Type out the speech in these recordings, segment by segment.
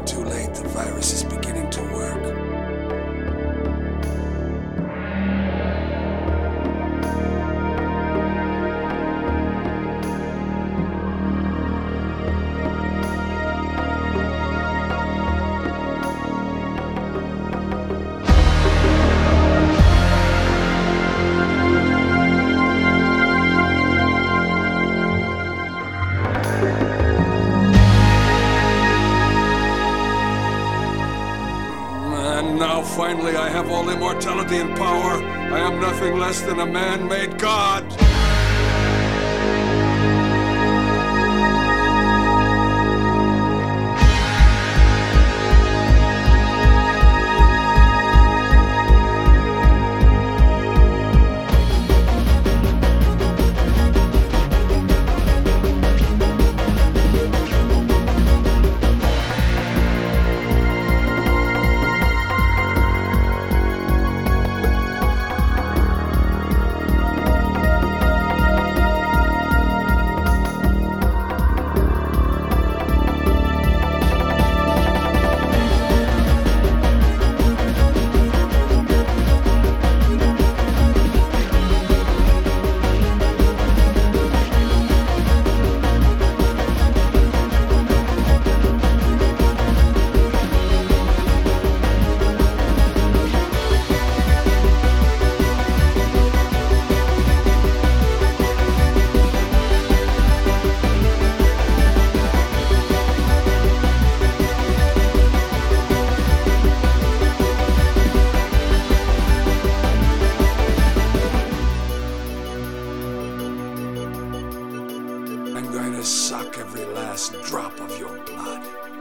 too late. The virus is beginning to work. And now finally I have all immortality and power. I am nothing less than a man-made god. I'm going to suck every last drop of your blood.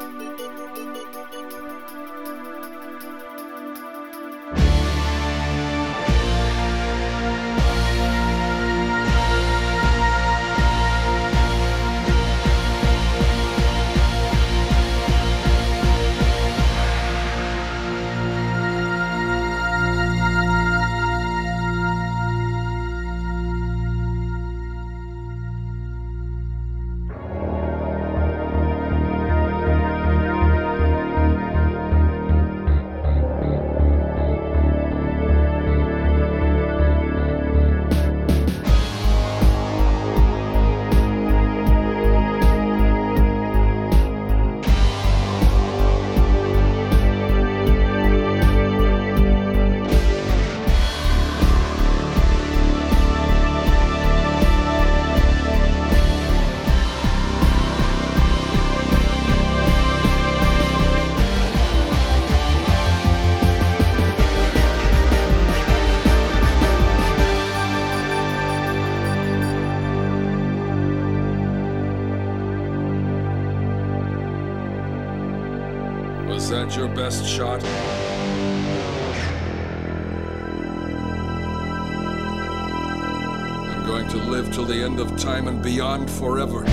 Was that your best shot? I'm going to live till the end of time and beyond forever.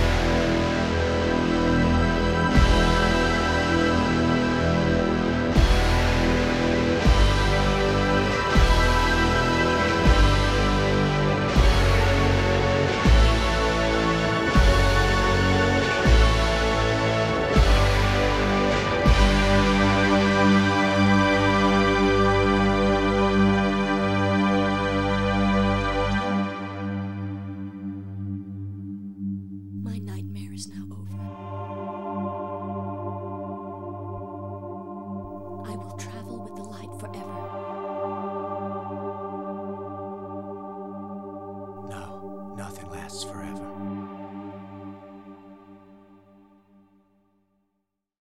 My nightmare is now over. I will travel with the light forever. No, nothing lasts forever.